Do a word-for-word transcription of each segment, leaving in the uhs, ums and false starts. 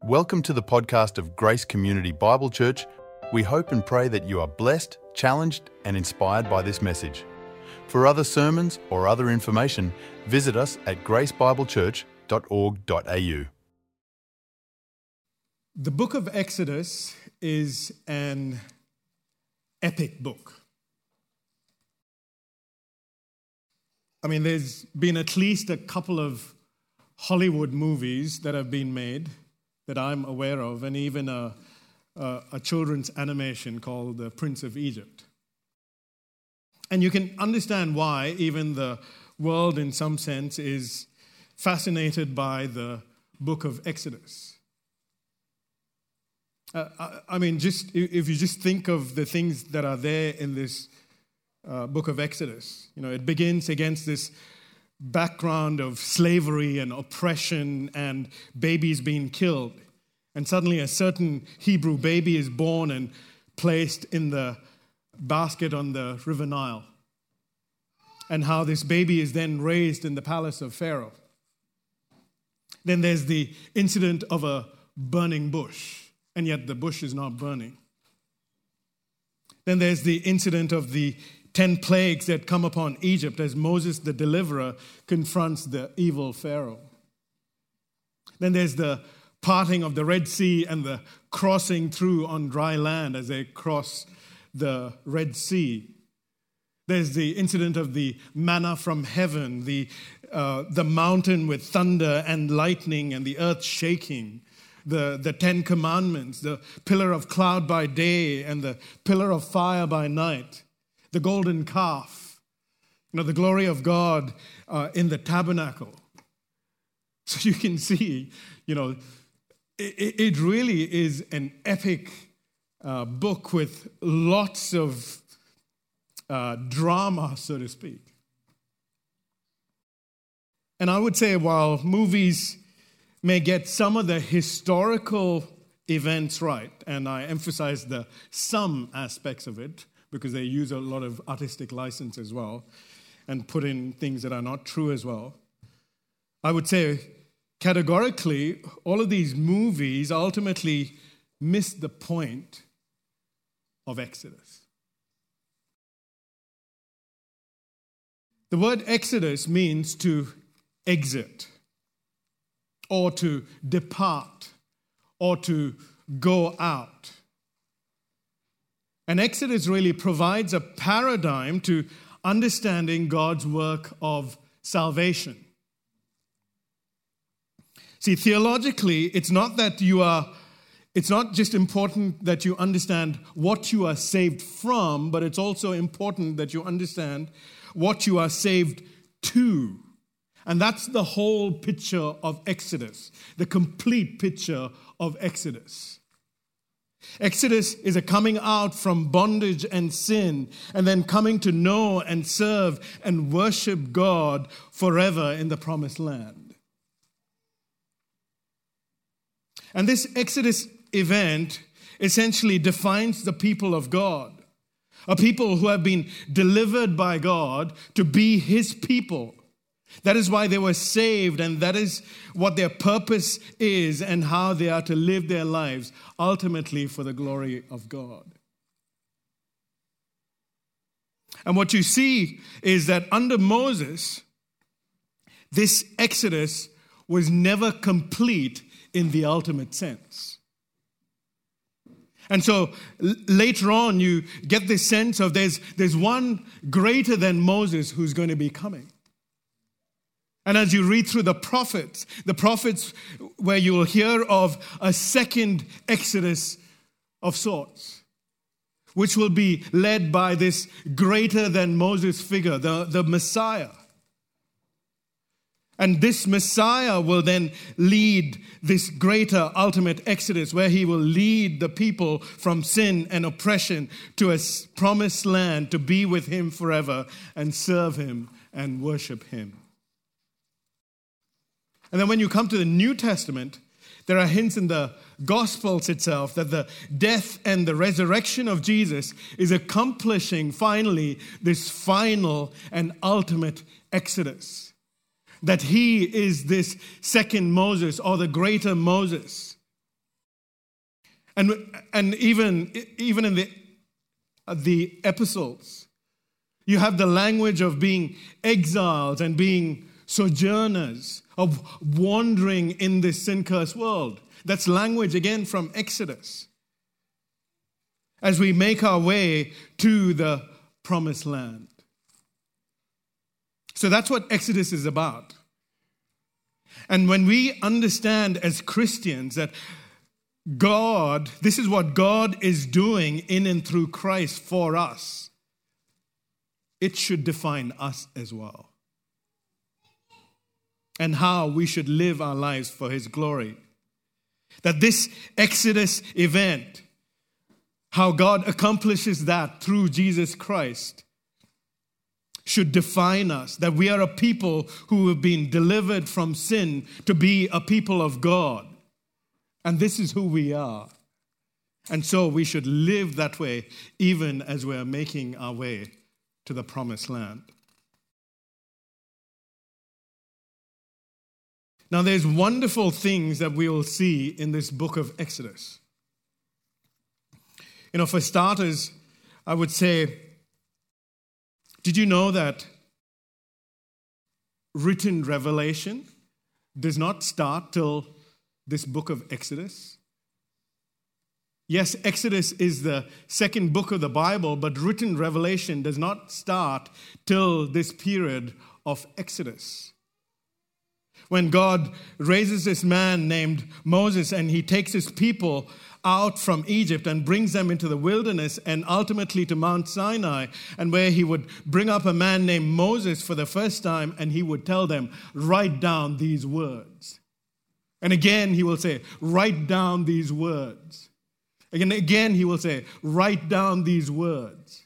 Welcome to the podcast of Grace Community Bible Church. We hope and pray that you are blessed, challenged, and inspired by this message. For other sermons or other information, visit us at grace bible church dot org dot a u. The book of Exodus is an epic book. I mean, there's been at least a couple of Hollywood movies that have been made that I'm aware of, and even a, a, a children's animation called The Prince of Egypt. And you can understand why even the world, in some sense, is fascinated by the book of Exodus. Uh, I, I mean, just if you just think of the things that are there in this uh, book of Exodus, you know, it begins against this background of slavery and oppression and babies being killed. And suddenly a certain Hebrew baby is born and placed in the basket on the River Nile. And how this baby is then raised in the palace of Pharaoh. Then there's the incident of a burning bush, and yet the bush is not burning. Then there's the incident of the ten plagues that come upon Egypt as Moses, the deliverer, confronts the evil Pharaoh. Then there's the parting of the Red Sea and the crossing through on dry land as they cross the Red Sea. There's the incident of the manna from heaven, the, uh, the mountain with thunder and lightning and the earth shaking. The, the Ten Commandments, the pillar of cloud by day and the pillar of fire by night. The golden calf, you know, the glory of God uh, in the tabernacle. So you can see, you know, it, it really is an epic uh, book with lots of uh, drama, so to speak. And I would say while movies may get some of the historical events right, and I emphasize the some aspects of it, because they use a lot of artistic license as well and put in things that are not true as well. I would say categorically, all of these movies ultimately miss the point of Exodus. The word Exodus means to exit or to depart or to go out. And Exodus really provides a paradigm to understanding God's work of salvation. See, theologically, it's not that you are, it's not just important that you understand what you are saved from, but it's also important that you understand what you are saved to. And that's the whole picture of Exodus, the complete picture of Exodus. Exodus is a coming out from bondage and sin, and then coming to know and serve and worship God forever in the promised land. And this Exodus event essentially defines the people of God, a people who have been delivered by God to be His people. That is why they were saved, and that is what their purpose is and how they are to live their lives, ultimately for the glory of God. And what you see is that under Moses, this Exodus was never complete in the ultimate sense. And so l- later on, you get this sense of there's, there's one greater than Moses who's going to be coming. And as you read through the prophets, the prophets where you will hear of a second Exodus of sorts, which will be led by this greater than Moses figure, the, the Messiah. And this Messiah will then lead this greater ultimate Exodus where he will lead the people from sin and oppression to a promised land to be with him forever and serve him and worship him. And then when you come to the New Testament, there are hints in the Gospels itself that the death and the resurrection of Jesus is accomplishing finally this final and ultimate Exodus. That he is this second Moses or the greater Moses. And, and even, even in the, the epistles, you have the language of being exiles and being sojourners, of wandering in this sin-cursed world. That's language, again, from Exodus, as we make our way to the promised land. So that's what Exodus is about. And when we understand as Christians that God, this is what God is doing in and through Christ for us, it should define us as well. And how we should live our lives for His glory. That this Exodus event, how God accomplishes that through Jesus Christ, should define us. That we are a people who have been delivered from sin to be a people of God. And this is who we are. And so we should live that way even as we are making our way to the promised land. Now there's wonderful things that we will see in this book of Exodus. You know, for starters, I would say, did you know that written revelation does not start till this book of Exodus? Yes, Exodus is the second book of the Bible, but written revelation does not start till this period of Exodus. When God raises this man named Moses and he takes his people out from Egypt and brings them into the wilderness and ultimately to Mount Sinai, and where he would bring up a man named Moses for the first time and he would tell them, write down these words. And again he will say, write down these words. Again, again he will say, write down these words.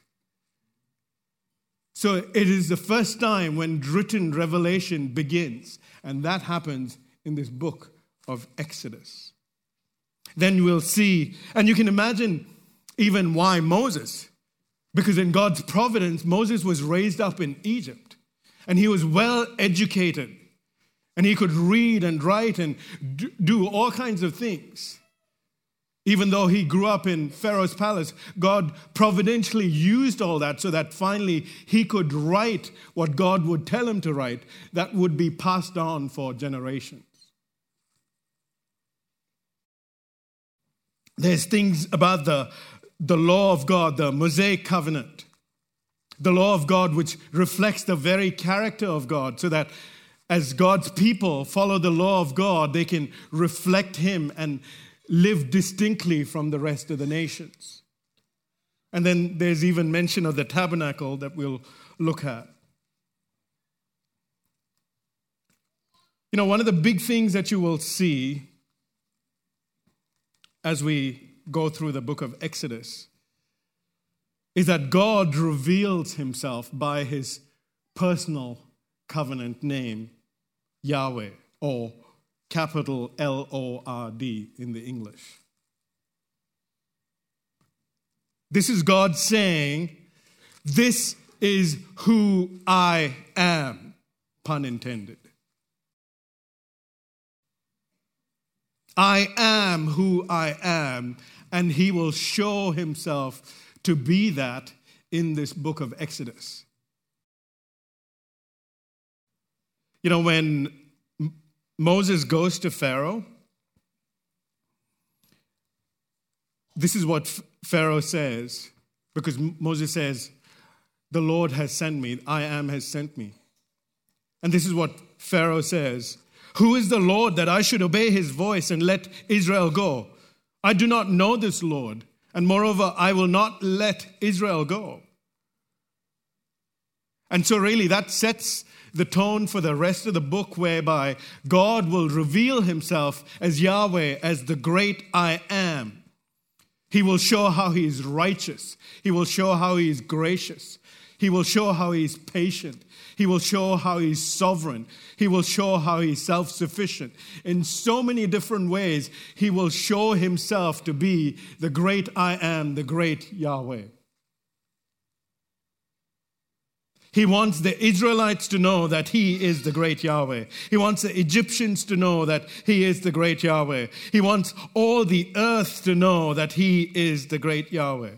So it is the first time when written revelation begins, and that happens in this book of Exodus. Then we'll see, and you can imagine even why Moses, because in God's providence, Moses was raised up in Egypt, and he was well educated, and he could read and write and do all kinds of things. Even though he grew up in Pharaoh's palace, God providentially used all that so that finally he could write what God would tell him to write that would be passed on for generations. There's things about the, the law of God, the Mosaic covenant, the law of God which reflects the very character of God, so that as God's people follow the law of God, they can reflect Him and live distinctly from the rest of the nations. And then there's even mention of the tabernacle that we'll look at. You know, one of the big things that you will see as we go through the book of Exodus is that God reveals Himself by His personal covenant name, Yahweh, or capital L O R D in the English. This is God saying, this is who I am, pun intended. I am who I am, and He will show Himself to be that in this book of Exodus. You know, when Moses goes to Pharaoh, this is what Pharaoh says, because Moses says, the Lord has sent me, I am has sent me. And this is what Pharaoh says, who is the Lord that I should obey His voice and let Israel go? I do not know this Lord, and moreover, I will not let Israel go. And so really that sets the tone for the rest of the book, whereby God will reveal Himself as Yahweh, as the great I am. He will show how He is righteous. He will show how He is gracious. He will show how He is patient. He will show how He is sovereign. He will show how He is self-sufficient. In so many different ways, He will show Himself to be the great I am, the great Yahweh. He wants the Israelites to know that he is the great Yahweh. He wants the Egyptians to know that he is the great Yahweh. He wants all the earth to know that he is the great Yahweh.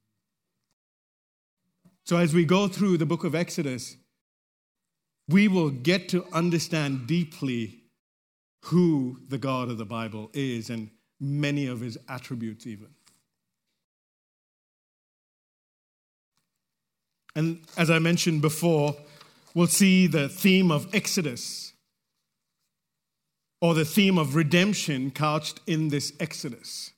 So as we go through the book of Exodus, we will get to understand deeply who the God of the Bible is and many of his attributes even. And as I mentioned before, we'll see the theme of Exodus, or the theme of redemption couched in this Exodus.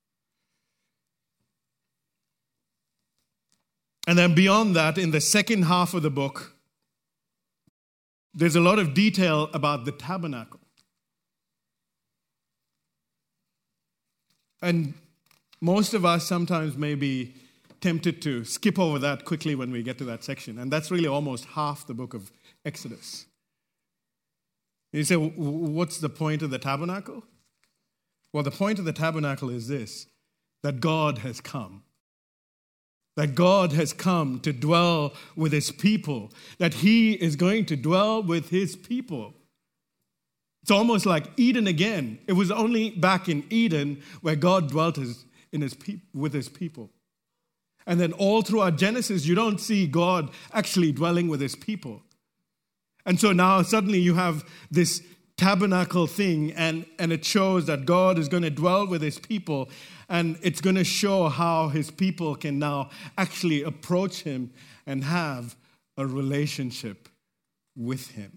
And then beyond that, in the second half of the book, there's a lot of detail about the tabernacle. And most of us sometimes may be tempted to skip over that quickly when we get to that section. And that's really almost half the book of Exodus. You say, what's the point of the tabernacle? Well, the point of the tabernacle is this, that God has come. That God has come to dwell with his people. That he is going to dwell with his people. It's almost like Eden again. It was only back in Eden where God dwelt his, in his pe- with his people. And then all throughout Genesis, you don't see God actually dwelling with his people. And so now suddenly you have this tabernacle thing, and, and it shows that God is going to dwell with his people, and it's going to show how his people can now actually approach him and have a relationship with him.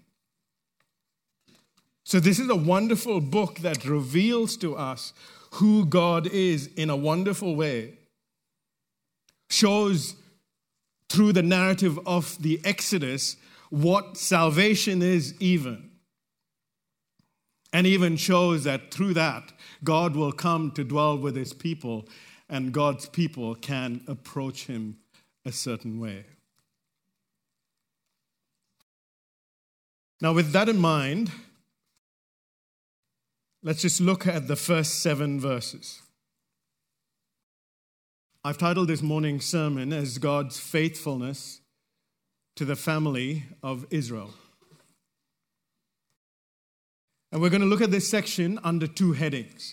So this is a wonderful book that reveals to us who God is in a wonderful way. Shows through the narrative of the Exodus what salvation is even. And even shows that through that, God will come to dwell with his people, and God's people can approach him a certain way. Now, with that in mind, let's just look at the first seven verses. I've titled this morning's sermon as God's faithfulness to the family of Israel. And we're going to look at this section under two headings.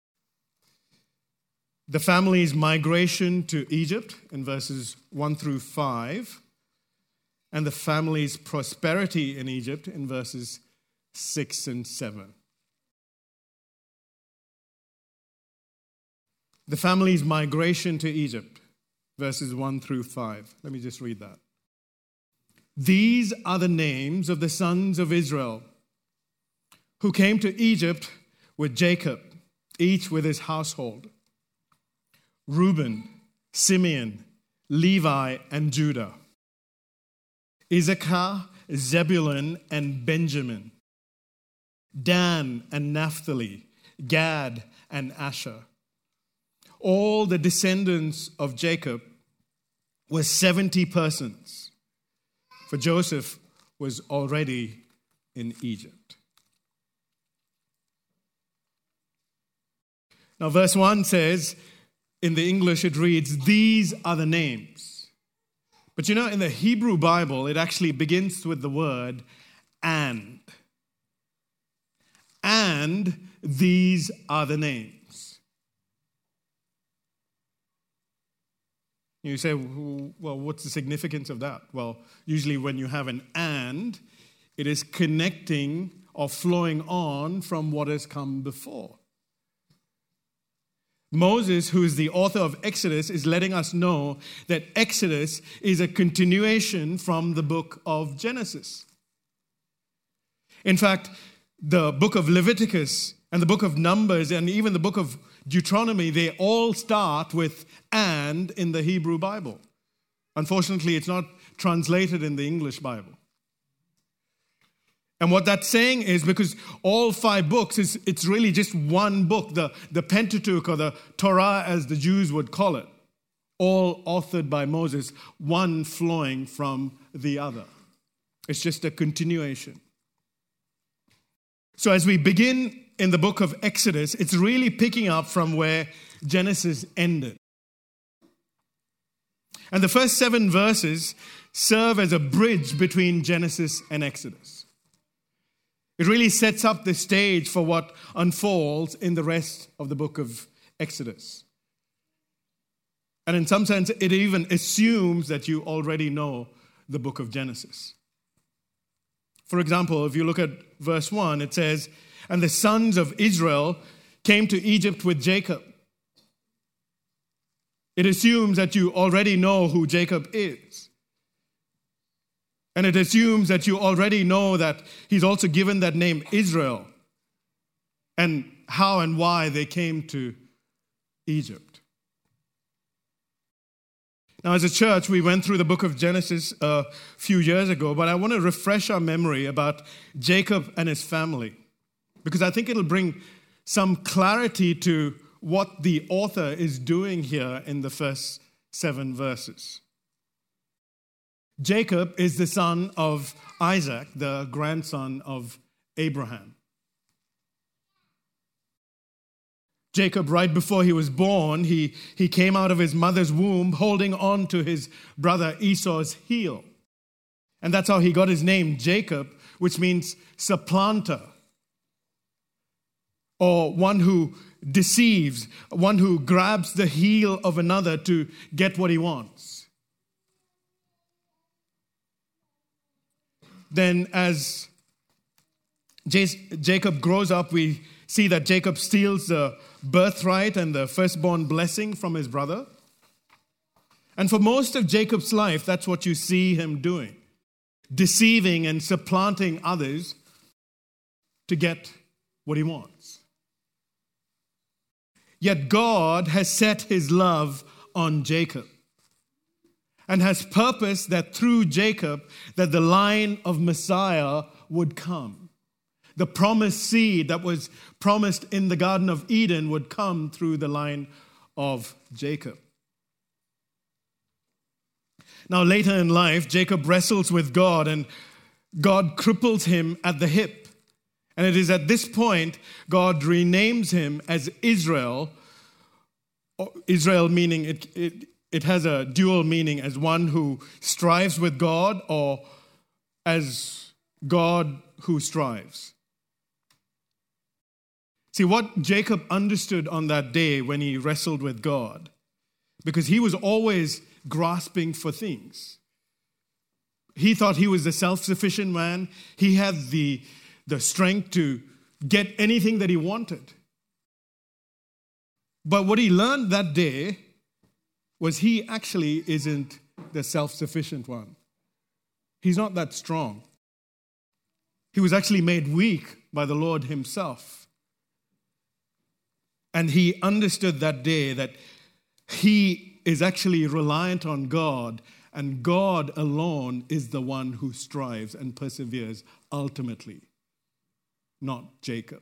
The family's migration to Egypt in verses one through five, and the family's prosperity in Egypt in verses six and seven. The family's migration to Egypt, verses one through five. Let me just read that. These are the names of the sons of Israel who came to Egypt with Jacob, each with his household. Reuben, Simeon, Levi, and Judah. Issachar, Zebulun, and Benjamin. Dan and Naphtali, Gad and Asher. All the descendants of Jacob were seventy persons, for Joseph was already in Egypt. Now, verse one says, in the English it reads, these are the names. But you know, in the Hebrew Bible, it actually begins with the word and. And these are the names. You say, well, what's the significance of that? Well, usually when you have an and, it is connecting or flowing on from what has come before. Moses, who is the author of Exodus, is letting us know that Exodus is a continuation from the book of Genesis. In fact, the book of Leviticus and the book of Numbers and even the book of Deuteronomy, they all start with and in the Hebrew Bible. Unfortunately, it's not translated in the English Bible. And what that's saying is because all five books, is it's really just one book, the, the Pentateuch or the Torah as the Jews would call it, all authored by Moses, one flowing from the other. It's just a continuation. So as we begin in the book of Exodus, it's really picking up from where Genesis ended. And the first seven verses serve as a bridge between Genesis and Exodus. It really sets up the stage for what unfolds in the rest of the book of Exodus. And in some sense, it even assumes that you already know the book of Genesis. For example, if you look at verse one, it says, "And the sons of Israel came to Egypt with Jacob." It assumes that you already know who Jacob is. And it assumes that you already know that he's also given that name Israel and how and why they came to Egypt. Now, as a church, we went through the book of Genesis a few years ago, but I want to refresh our memory about Jacob and his family, because I think it'll bring some clarity to what the author is doing here in the first seven verses. Jacob is the son of Isaac, the grandson of Abraham. Jacob, right before he was born, he, he came out of his mother's womb holding on to his brother Esau's heel. And that's how he got his name, Jacob, which means supplanter, or one who deceives, one who grabs the heel of another to get what he wants. Then as Jacob grows up, we see that Jacob steals the birthright and the firstborn blessing from his brother. And for most of Jacob's life, that's what you see him doing, deceiving and supplanting others to get what he wants. Yet God has set his love on Jacob and has purposed that through Jacob that the line of Messiah would come. The promised seed that was promised in the Garden of Eden would come through the line of Jacob. Now, later in life, Jacob wrestles with God, and God cripples him at the hip. And it is at this point God renames him as Israel. Israel meaning it, it, it has a dual meaning, as one who strives with God or as God who strives. See, what Jacob understood on that day when he wrestled with God, because he was always grasping for things. He thought he was the self-sufficient man. He had the, the strength to get anything that he wanted. But what he learned that day was he actually isn't the self-sufficient one. He's not that strong. He was actually made weak by the Lord himself. And he understood that day that he is actually reliant on God, and God alone is the one who strives and perseveres ultimately, not Jacob.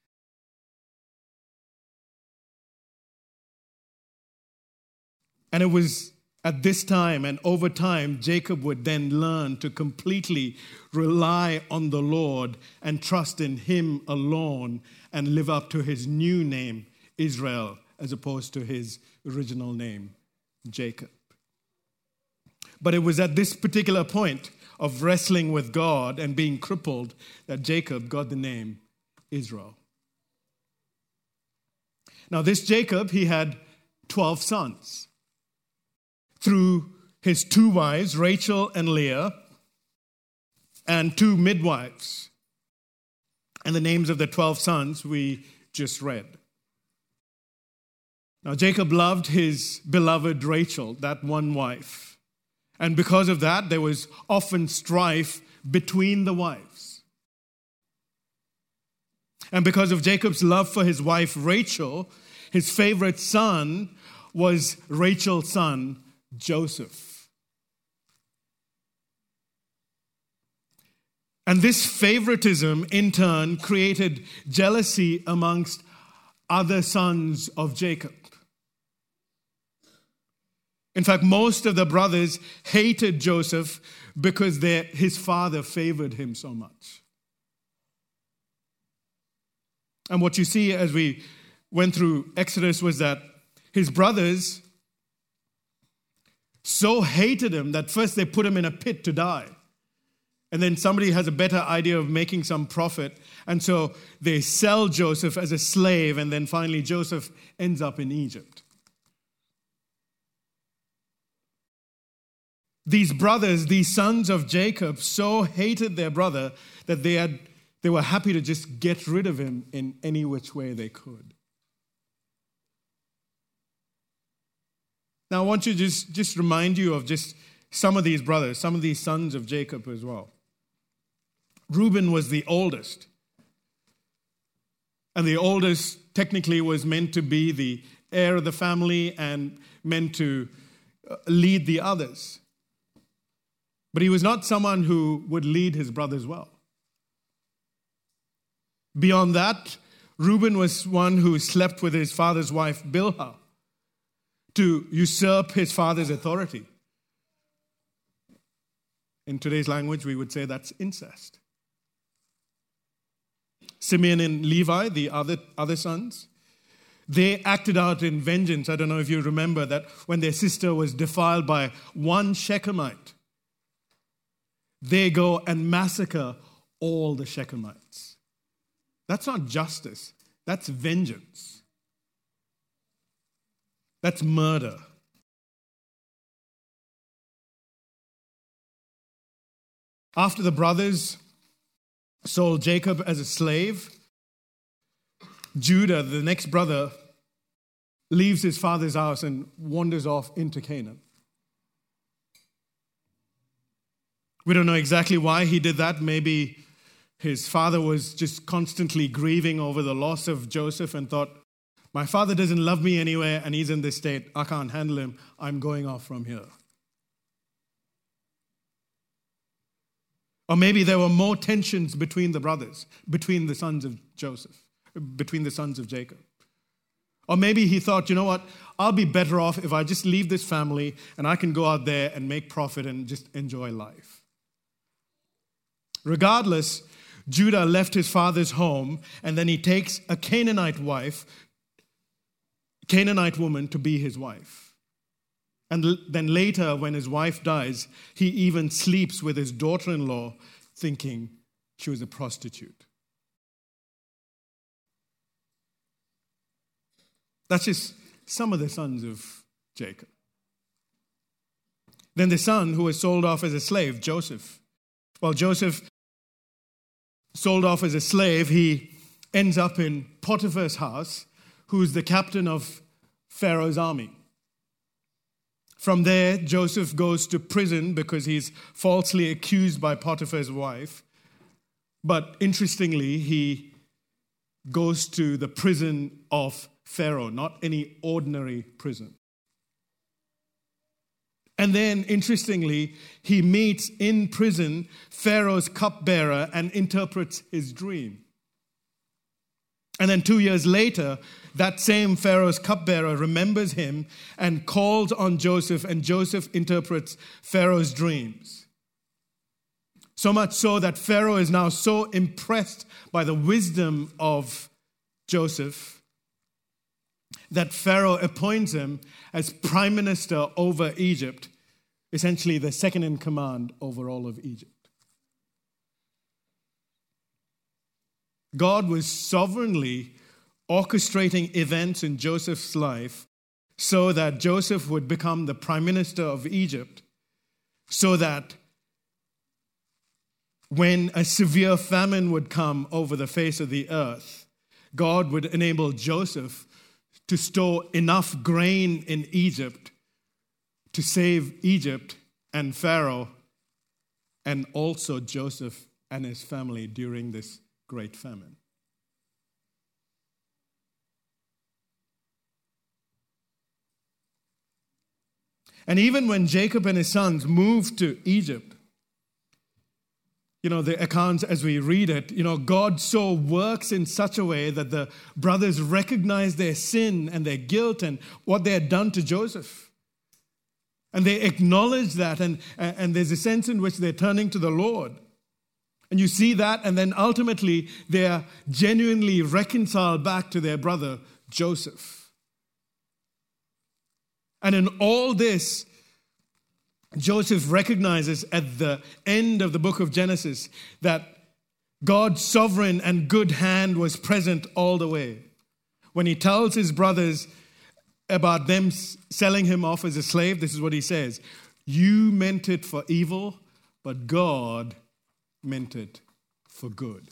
And it was at this time and over time, Jacob would then learn to completely rely on the Lord and trust in him alone and live up to his new name, Israel, as opposed to his original name, Jacob. But it was at this particular point of wrestling with God and being crippled that Jacob got the name Israel. Now, this Jacob, he had twelve sons. Through his two wives, Rachel and Leah, and two midwives. And the names of the twelve sons we just read. Now, Jacob loved his beloved Rachel, that one wife. And because of that, there was often strife between the wives. And because of Jacob's love for his wife Rachel, his favorite son was Rachel's son, Joseph. And this favoritism, in turn, created jealousy amongst other sons of Jacob. In fact, most of the brothers hated Joseph because his father favored him so much. And what you see as we went through Exodus was that his brothers so hated him that first they put him in a pit to die. And then somebody has a better idea of making some profit. And so they sell Joseph as a slave. And then finally Joseph ends up in Egypt. These brothers, these sons of Jacob, so hated their brother that they had, they were happy to just get rid of him in any which way they could. Now I want to just, just remind you of just some of these brothers, some of these sons of Jacob as well. Reuben was the oldest. And the oldest technically was meant to be the heir of the family and meant to lead the others. But he was not someone who would lead his brothers well. Beyond that, Reuben was one who slept with his father's wife, Bilhah, to usurp his father's authority. In today's language, we would say that's incest. Simeon and Levi, the other, other sons, they acted out in vengeance. I don't know if you remember that when their sister was defiled by one Shechemite, they go and massacre all the Shechemites. That's not justice. That's vengeance. That's murder. After the brothers sold Jacob as a slave, Judah, the next brother, leaves his father's house and wanders off into Canaan. We don't know exactly why he did that. Maybe his father was just constantly grieving over the loss of Joseph and thought, my father doesn't love me anyway and he's in this state. I can't handle him. I'm going off from here. Or maybe there were more tensions between the brothers, between the sons of Joseph, between the sons of Jacob. Or maybe he thought, you know what, I'll be better off if I just leave this family and I can go out there and make profit and just enjoy life. Regardless, Judah left his father's home and then he takes a Canaanite wife, Canaanite woman to be his wife. And then later, when his wife dies, he even sleeps with his daughter-in-law, thinking she was a prostitute. That's just some of the sons of Jacob. Then the son who was sold off as a slave, Joseph. Well, Joseph, sold off as a slave, he ends up in Potiphar's house, who's the captain of Pharaoh's army. From there, Joseph goes to prison because he's falsely accused by Potiphar's wife. But interestingly, he goes to the prison of Pharaoh, not any ordinary prison. And then, interestingly, he meets in prison Pharaoh's cupbearer and interprets his dream. And then two years later, that same Pharaoh's cupbearer remembers him and calls on Joseph, and Joseph interprets Pharaoh's dreams. So much so that Pharaoh is now so impressed by the wisdom of Joseph that Pharaoh appoints him as prime minister over Egypt, essentially the second in command over all of Egypt. God was sovereignly orchestrating events in Joseph's life so that Joseph would become the prime minister of Egypt, so that when a severe famine would come over the face of the earth, God would enable Joseph to store enough grain in Egypt to save Egypt and Pharaoh, and also Joseph and his family during this great famine. And even when Jacob and his sons moved to Egypt, you know, the accounts as we read it, you know, God so works in such a way that the brothers recognize their sin and their guilt and what they had done to Joseph. And they acknowledge that, and, and there's a sense in which they're turning to the Lord. And you see that, and then ultimately they are genuinely reconciled back to their brother Joseph. And in all this, Joseph recognizes at the end of the book of Genesis that God's sovereign and good hand was present all the way. When he tells his brothers about them selling him off as a slave, this is what he says: "You meant it for evil, but God meant it for good."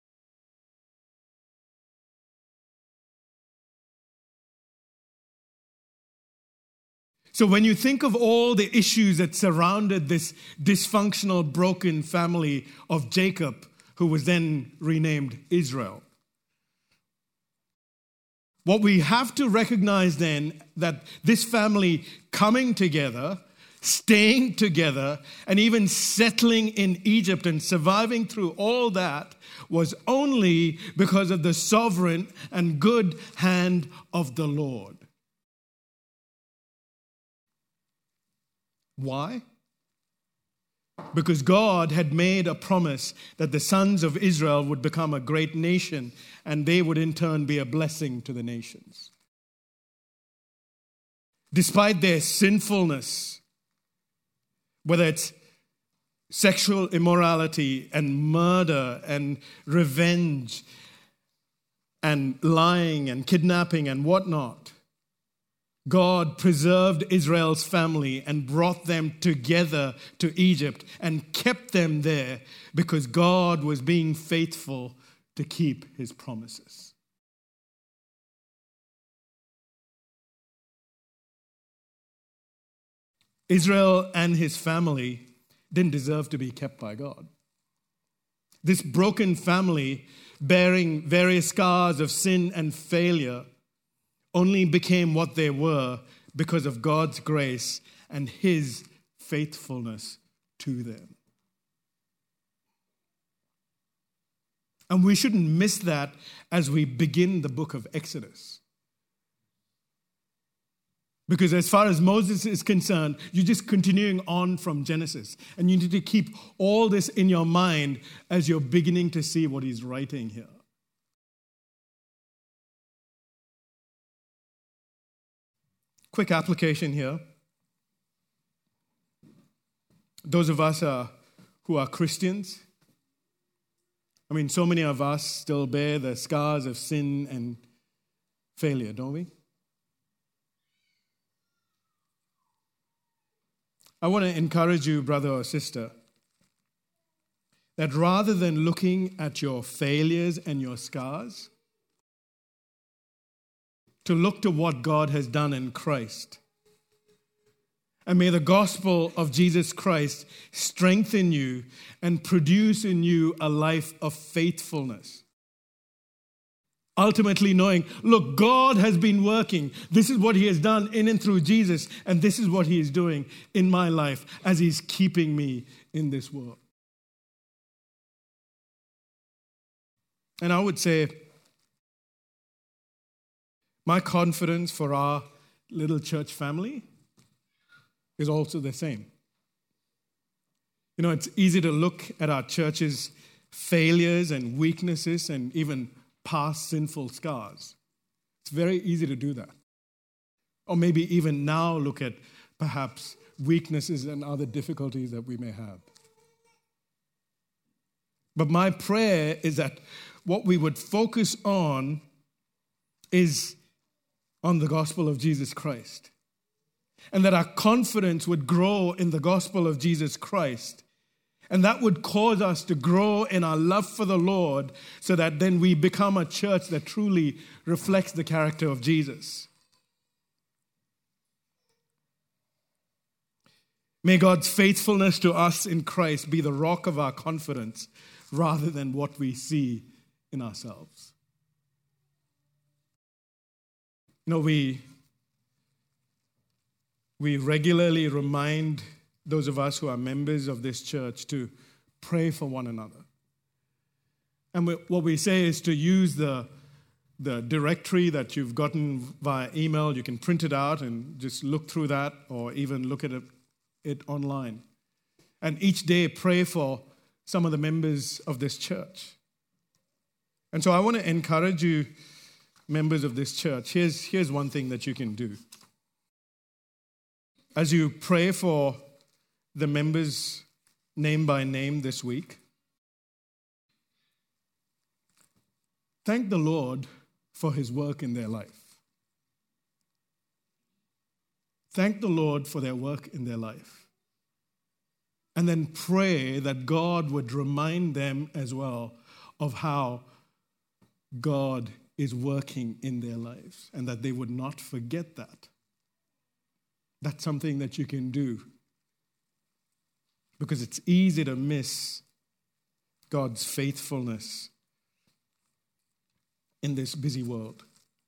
So when you think of all the issues that surrounded this dysfunctional, broken family of Jacob, who was then renamed Israel, what we have to recognize then, that this family coming together, staying together, and even settling in Egypt and surviving through all that was only because of the sovereign and good hand of the Lord. Why? Because God had made a promise that the sons of Israel would become a great nation, and they would in turn be a blessing to the nations. Despite their sinfulness, whether it's sexual immorality and murder and revenge and lying and kidnapping and whatnot, God preserved Israel's family and brought them together to Egypt and kept them there because God was being faithful to keep his promises. Israel and his family didn't deserve to be kept by God. This broken family, bearing various scars of sin and failure, only became what they were because of God's grace and his faithfulness to them. And we shouldn't miss that as we begin the book of Exodus. Because as far as Moses is concerned, you're just continuing on from Genesis. And you need to keep all this in your mind as you're beginning to see what he's writing here. Quick application here. Those of us uh, who are Christians, I mean, so many of us still bear the scars of sin and failure, don't we? I want to encourage you, brother or sister, that rather than looking at your failures and your scars, to look to what God has done in Christ. And may the gospel of Jesus Christ strengthen you and produce in you a life of faithfulness. Ultimately knowing, look, God has been working. This is what he has done in and through Jesus, and this is what he is doing in my life as he's keeping me in this world. And I would say, my confidence for our little church family is also the same. You know, it's easy to look at our church's failures and weaknesses and even past sinful scars. It's very easy to do that. Or maybe even now look at perhaps weaknesses and other difficulties that we may have. But my prayer is that what we would focus on is on the gospel of Jesus Christ. And that our confidence would grow in the gospel of Jesus Christ. And that would cause us to grow in our love for the Lord so that then we become a church that truly reflects the character of Jesus. May God's faithfulness to us in Christ be the rock of our confidence rather than what we see in ourselves. You know, we, we regularly remind those of us who are members of this church to pray for one another. And we, what we say is to use the, the directory that you've gotten via email. You can print it out and just look through that, or even look at it, it online. And each day pray for some of the members of this church. And so I want to encourage you, members of this church, here's, here's one thing that you can do. As you pray for the members name by name this week. Thank the Lord for his work in their life. Thank the Lord for their work in their life. And then pray that God would remind them as well of how God is working in their lives and that they would not forget that. That's something that you can do because it's easy to miss God's faithfulness in this busy world.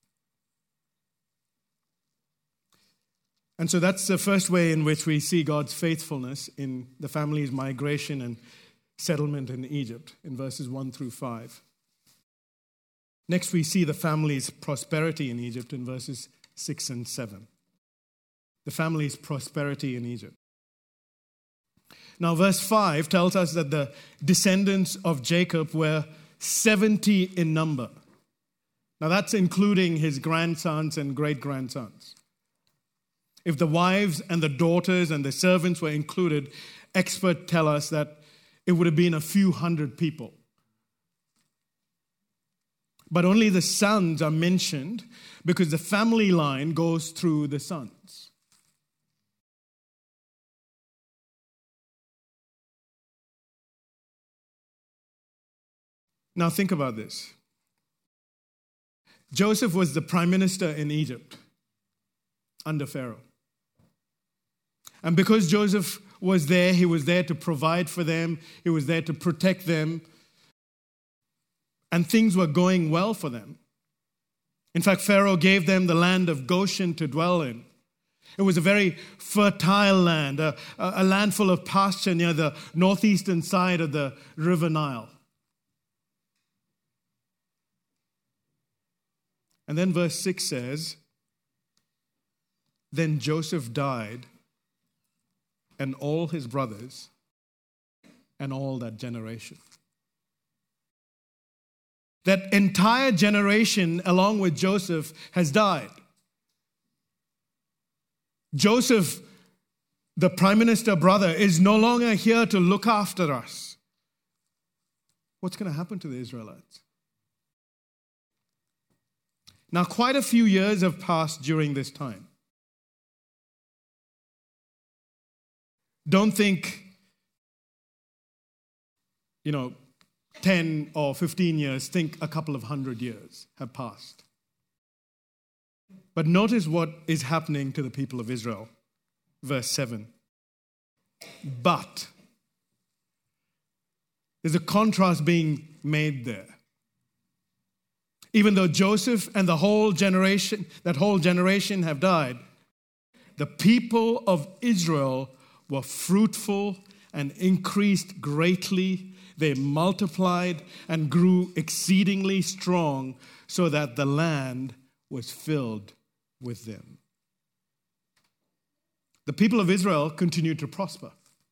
And so that's the first way in which we see God's faithfulness in the family's migration and settlement in Egypt in verses one through five. Next, we see the family's prosperity in Egypt in verses six and seven. The family's prosperity in Egypt. Now, verse five tells us that the descendants of Jacob were seventy in number. Now, that's including his grandsons and great-grandsons. If the wives and the daughters and the servants were included, experts tell us that it would have been a few hundred people. But only the sons are mentioned because the family line goes through the sons. Now think about this. Joseph was the prime minister in Egypt under Pharaoh. And because Joseph was there, he was there to provide for them, he was there to protect them, and things were going well for them. In fact, Pharaoh gave them the land of Goshen to dwell in. It was a very fertile land, a, a land full of pasture near the northeastern side of the River Nile. And then verse six says, then Joseph died, and all his brothers, and all that generation. That entire generation, along with Joseph, has died. Joseph, the prime minister brother, is no longer here to look after us. What's going to happen to the Israelites? Now, quite a few years have passed during this time. Don't think, you know, ten or fifteen years, think a couple of hundred years have passed. But notice what is happening to the people of Israel. Verse seven. But there's a contrast being made there. Even though Joseph and the whole generation, that whole generation have died, the people of Israel were fruitful and increased greatly. They multiplied and grew exceedingly strong so that the land was filled with them. The people of Israel continued to prosper.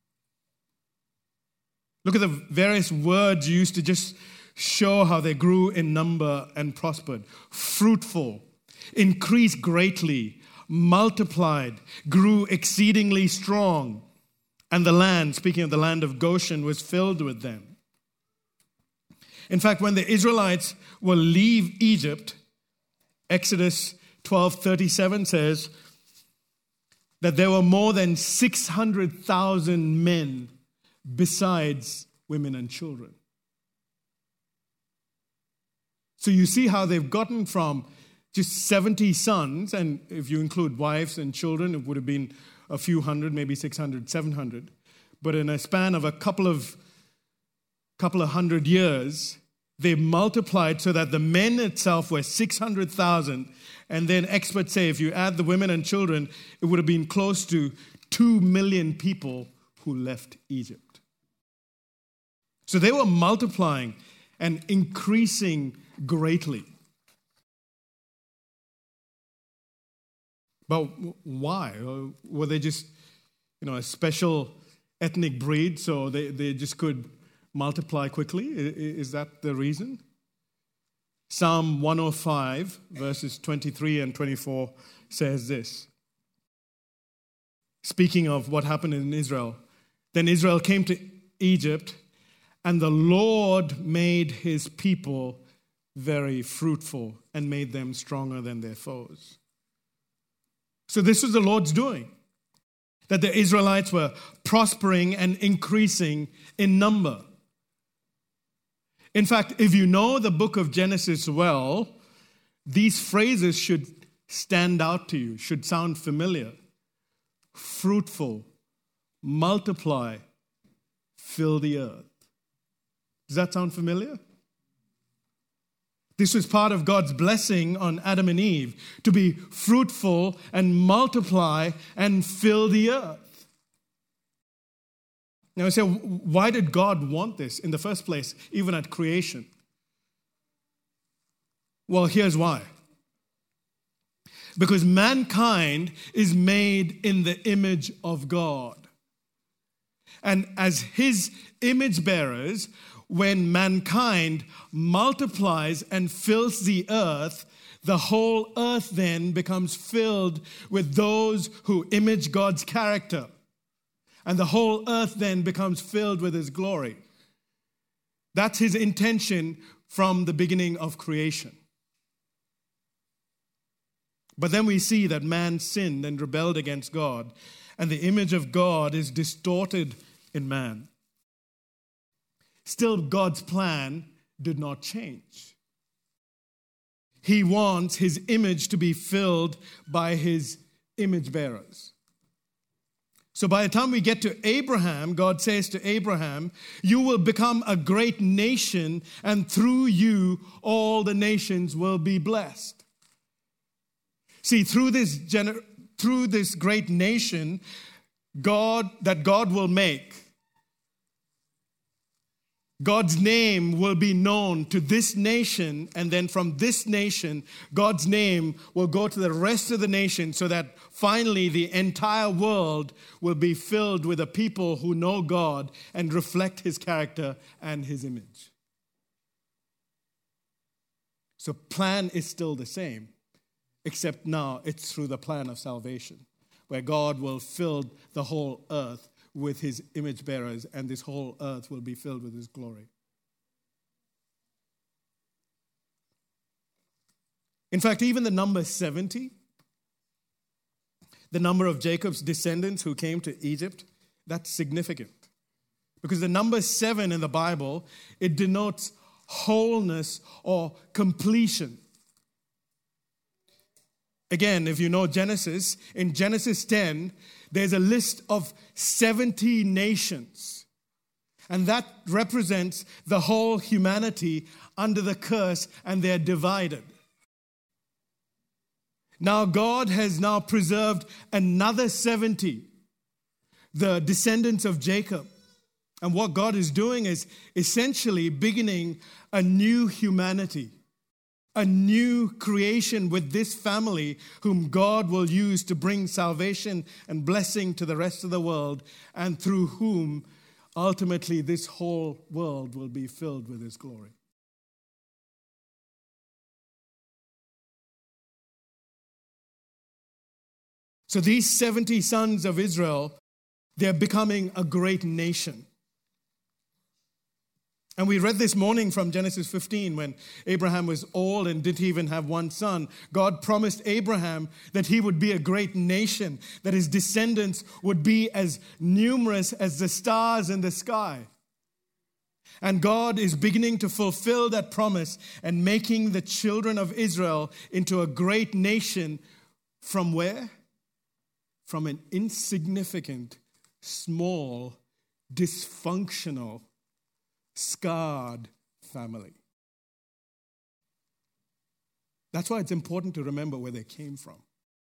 Look at the various words used to just show how they grew in number and prospered. Fruitful, increased greatly, multiplied, grew exceedingly strong. And the land, speaking of the land of Goshen, was filled with them. In fact, when the Israelites will leave Egypt, Exodus twelve thirty-seven says that there were more than six hundred thousand men besides women and children. So you see how they've gotten from just seventy sons, and if you include wives and children, it would have been a few hundred, maybe six hundred, seven hundred. But in a span of a couple of couple of hundred years, they multiplied so that the men itself were six hundred thousand. And then experts say if you add the women and children, it would have been close to two million people who left Egypt. So they were multiplying and increasing greatly. But why? Were they just, you know, a special ethnic breed so they, they just could multiply quickly? Is that the reason? Psalm one oh five, verses twenty-three and twenty-four says this. Speaking of what happened in Israel, Then Israel came to Egypt, and the Lord made his people very fruitful and made them stronger than their foes. So this was the Lord's doing, that the Israelites were prospering and increasing in number. In fact, if you know the book of Genesis well, these phrases should stand out to you, should sound familiar. Fruitful, multiply, fill the earth. Does that sound familiar? This was part of God's blessing on Adam and Eve, to be fruitful and multiply and fill the earth. Now I say, why did God want this in the first place, even at creation? Well, here's why. Because mankind is made in the image of God. And as his image bearers, when mankind multiplies and fills the earth, the whole earth then becomes filled with those who image God's character. And the whole earth then becomes filled with his glory. That's his intention from the beginning of creation. But then we see that man sinned and rebelled against God, and the image of God is distorted in man. Still, God's plan did not change. He wants his image to be filled by his image bearers. So by the time we get to Abraham, God says to Abraham, you will become a great nation, and through you all the nations will be blessed. See, through this gener- through this great nation, God that God will make, God's name will be known to this nation, and then from this nation, God's name will go to the rest of the nation, so that finally the entire world will be filled with a people who know God and reflect his character and his image. So plan is still the same, except now it's through the plan of salvation, where God will fill the whole earth with his image bearers, and this whole earth will be filled with his glory. In fact, even the number seventy, the number of Jacob's descendants who came to Egypt, that's significant. Because the number seven in the Bible, it denotes wholeness or completion. Again, if you know Genesis, in Genesis ten, there's a list of seventy nations. And that represents the whole humanity under the curse, and they're divided. Now God has now preserved another seventy, the descendants of Jacob. And what God is doing is essentially beginning a new humanity, a new creation with this family whom God will use to bring salvation and blessing to the rest of the world, and through whom ultimately this whole world will be filled with his glory. So these seventy sons of Israel, they're becoming a great nation. And we read this morning from Genesis fifteen, when Abraham was old and didn't even have one son. God promised Abraham that he would be a great nation, that his descendants would be as numerous as the stars in the sky. And God is beginning to fulfill that promise and making the children of Israel into a great nation. From where? From an insignificant, small, dysfunctional, scarred family. That's why it's important to remember where they came from.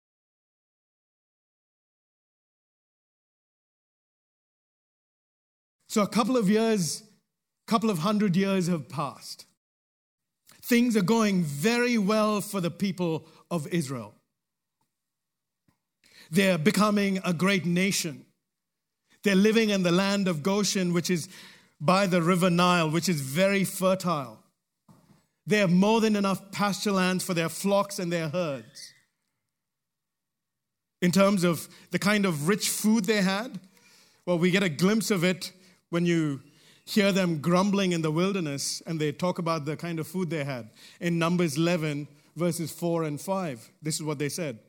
So a couple of years, couple of hundred years have passed. Things are going very well for the people of Israel. They're becoming a great nation. They're living in the land of Goshen, which is by the river Nile, which is very fertile. They have more than enough pasture lands for their flocks and their herds. In terms of the kind of rich food they had, Well, we get a glimpse of it when you hear them grumbling in the wilderness and they talk about the kind of food they had. In Numbers eleven, verses four and five, this is what they said.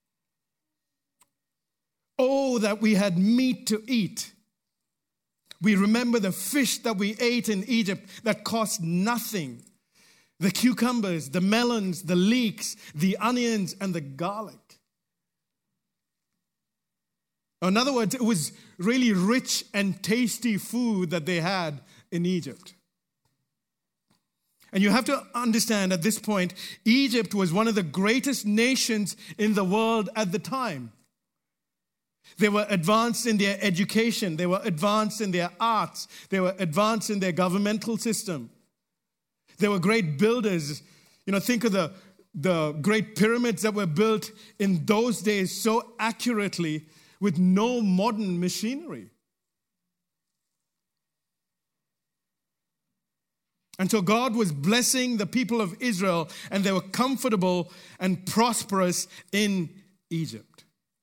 Oh, that we had meat to eat. We remember the fish that we ate in Egypt that cost nothing. The cucumbers, the melons, the leeks, the onions, and the garlic. In other words, it was really rich and tasty food that they had in Egypt. And you have to understand at this point, Egypt was one of the greatest nations in the world at the time. They were advanced in their education. They were advanced in their arts. They were advanced in their governmental system. They were great builders. You know, think of the, the great pyramids that were built in those days so accurately with no modern machinery. And so God was blessing the people of Israel, and they were comfortable and prosperous in Egypt.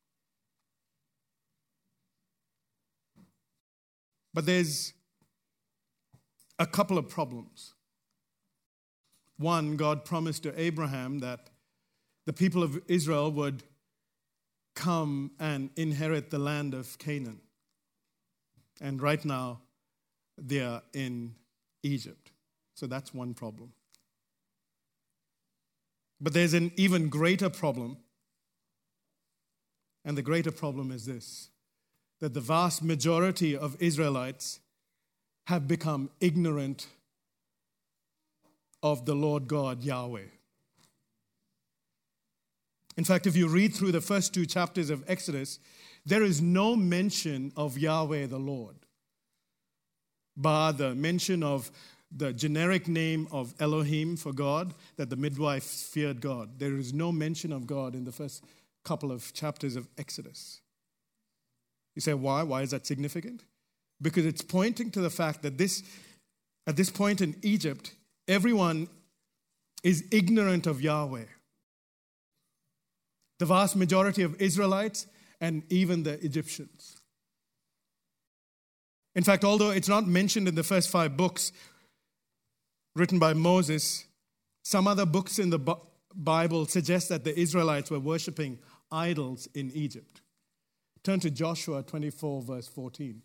But there's a couple of problems. One, God promised to Abraham that the people of Israel would come and inherit the land of Canaan. And right now, they are in Egypt. So that's one problem. But there's an even greater problem. And the greater problem is this: that the vast majority of Israelites have become ignorant of the Lord God, Yahweh. In fact, if you read through the first two chapters of Exodus, there is no mention of Yahweh the Lord, bar the mention of the generic name of Elohim for God, that the midwives feared God. There is no mention of God in the first couple of chapters of Exodus. You say, why? Why is that significant? Because it's pointing to the fact that this, at this point in Egypt, everyone is ignorant of Yahweh. The vast majority of Israelites and even the Egyptians. In fact, although it's not mentioned in the first five books written by Moses, some other books in the Bible suggest that the Israelites were worshiping idols in Egypt. Turn to Joshua twenty-four, verse fourteen.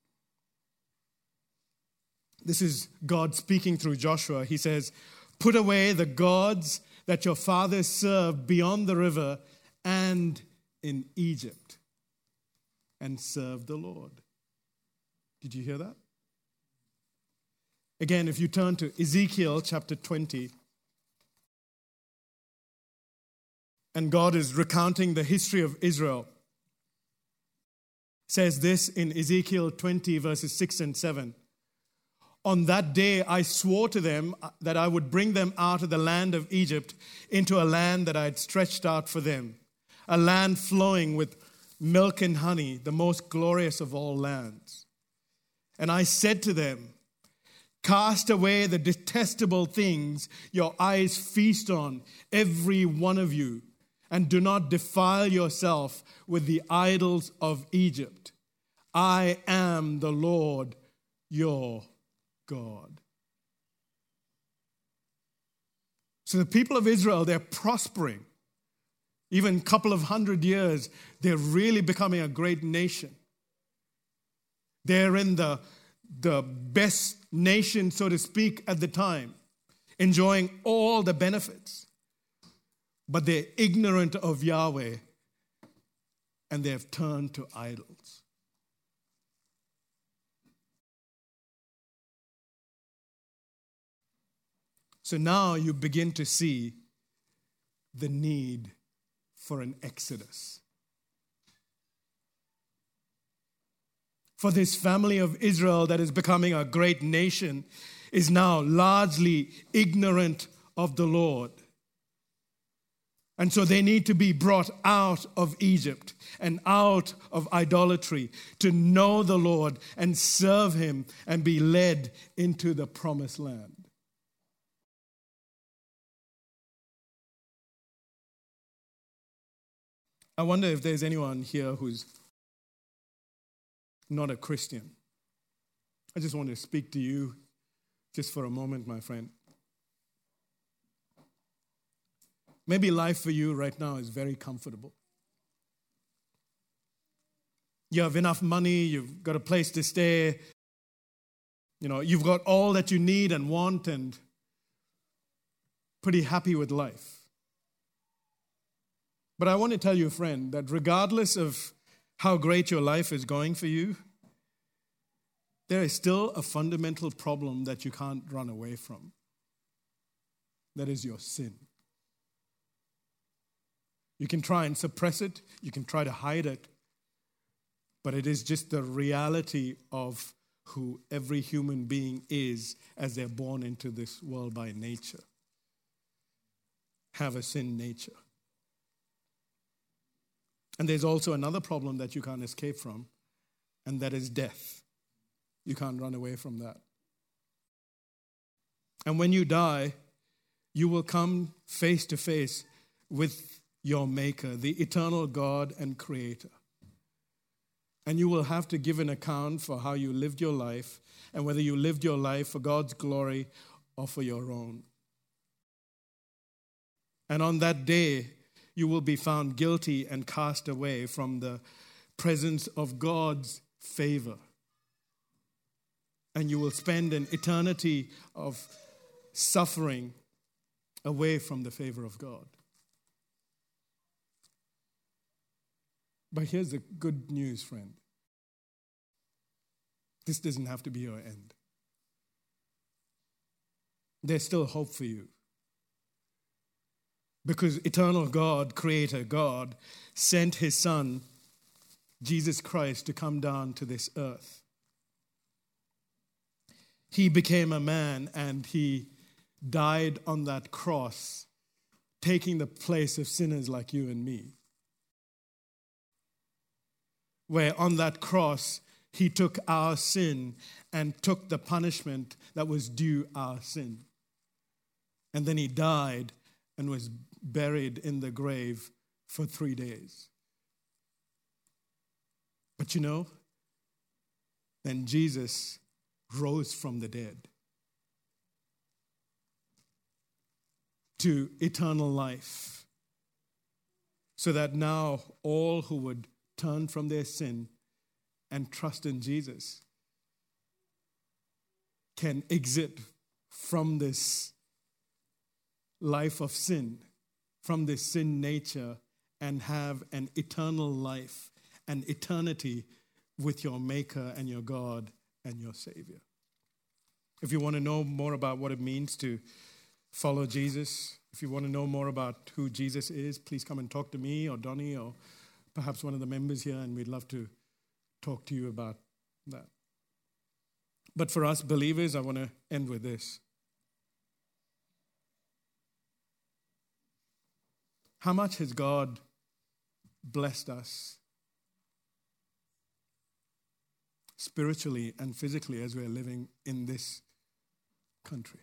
This is God speaking through Joshua. He says, "Put away the gods that your fathers served beyond the river and in Egypt, and serve the Lord." Did you hear that? Again, if you turn to Ezekiel chapter twenty, and God is recounting the history of Israel, says this in Ezekiel twenty, verses six and seven. "On that day I swore to them that I would bring them out of the land of Egypt into a land that I had stretched out for them, a land flowing with milk and honey, the most glorious of all lands. And I said to them, cast away the detestable things your eyes feast on, every one of you, and do not defile yourself with the idols of Egypt. I am the Lord your God." So the people of Israel, they're prospering. Even a couple of hundred years, they're really becoming a great nation. They're in the, the best nation, so to speak, at the time, enjoying all the benefits. But they're ignorant of Yahweh, and they have turned to idols. So now you begin to see the need for an exodus. For this family of Israel that is becoming a great nation is now largely ignorant of the Lord. And so they need to be brought out of Egypt and out of idolatry to know the Lord and serve Him and be led into the promised land. I wonder if there's anyone here who's not a Christian, I just want to speak to you just for a moment, my friend. Maybe life for you right now is very comfortable. You have enough money, you've got a place to stay, you know, you've got all that you need and want and pretty happy with life. But I want to tell you, friend, that regardless of how great your life is going for you, there is still a fundamental problem that you can't run away from. That is your sin. You can try and suppress it, you can try to hide it, but it is just the reality of who every human being is as they're born into this world by nature. Have a sin nature. And there's also another problem that you can't escape from, and that is death. You can't run away from that. And when you die, you will come face to face with your Maker, the eternal God and Creator. And you will have to give an account for how you lived your life and whether you lived your life for God's glory or for your own. And on that day, you will be found guilty and cast away from the presence of God's favor. And you will spend an eternity of suffering away from the favor of God. But here's the good news, friend. This doesn't have to be your end. There's still hope for you. Because eternal God, Creator God, sent His Son, Jesus Christ, to come down to this earth. He became a man and He died on that cross, taking the place of sinners like you and me. Where on that cross, He took our sin and took the punishment that was due our sin. And then He died and was buried in the grave for three days. But you know, then Jesus rose from the dead to eternal life, so that now all who would turn from their sin and trust in Jesus can exit from this life of sin, from this sin nature, and have an eternal life, an eternity with your Maker and your God and your Savior. If you want to know more about what it means to follow Jesus, if you want to know more about who Jesus is, please come and talk to me or Donnie or perhaps one of the members here, and we'd love to talk to you about that. But for us believers, I want to end with this. How much has God blessed us spiritually and physically as we're living in this country?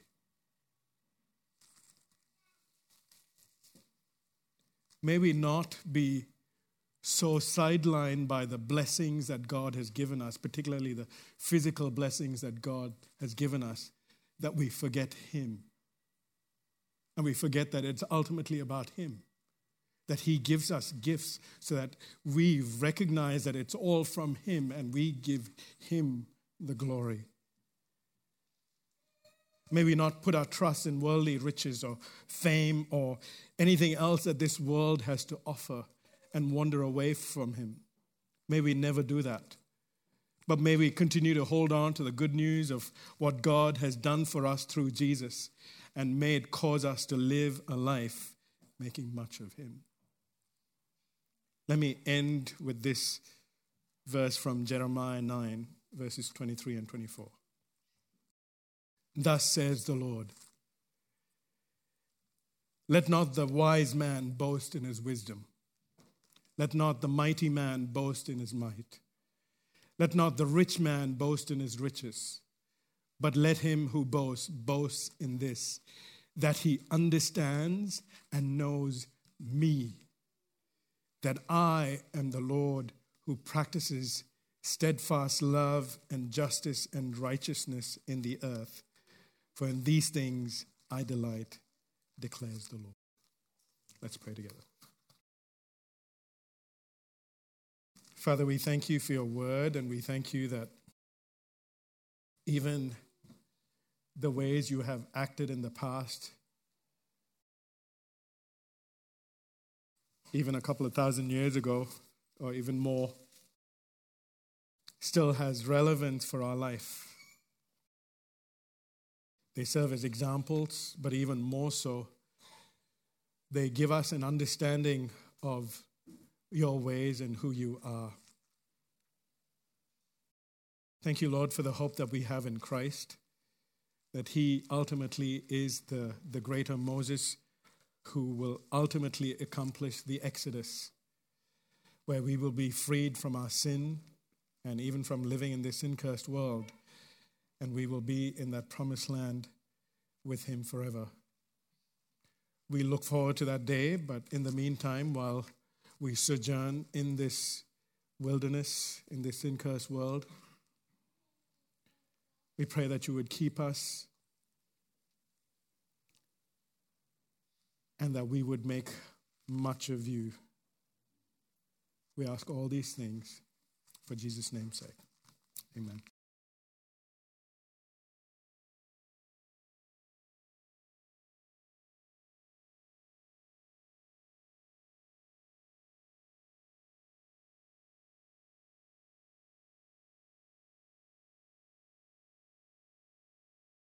May we not be so sidelined by the blessings that God has given us, particularly the physical blessings that God has given us, that we forget Him. And we forget that it's ultimately about Him, that He gives us gifts so that we recognize that it's all from Him and we give Him the glory. May we not put our trust in worldly riches or fame or anything else that this world has to offer and wander away from Him. May we never do that. But may we continue to hold on to the good news of what God has done for us through Jesus, and may it cause us to live a life making much of Him. Let me end with this verse from Jeremiah nine, verses twenty-three and twenty-four. Thus says the Lord, let not the wise man boast in his wisdom. Let not the mighty man boast in his might. Let not the rich man boast in his riches. But let him who boasts, boast in this, that he understands and knows me, that I am the Lord who practices steadfast love and justice and righteousness in the earth. For in these things I delight, declares the Lord. Let's pray together. Father, we thank you for your word, and we thank you that even the ways you have acted in the past, even a couple of thousand years ago, or even more, still has relevance for our life. They serve as examples, but even more so, they give us an understanding of your ways and who you are. Thank you, Lord, for the hope that we have in Christ, that he ultimately is the, the greater Moses who will ultimately accomplish the Exodus, where we will be freed from our sin and even from living in this sin-cursed world, and we will be in that promised land with him forever. We look forward to that day, but in the meantime, while we sojourn in this wilderness, in this sin-cursed world, we pray that you would keep us and that we would make much of you. We ask all these things for Jesus' name's sake. Amen.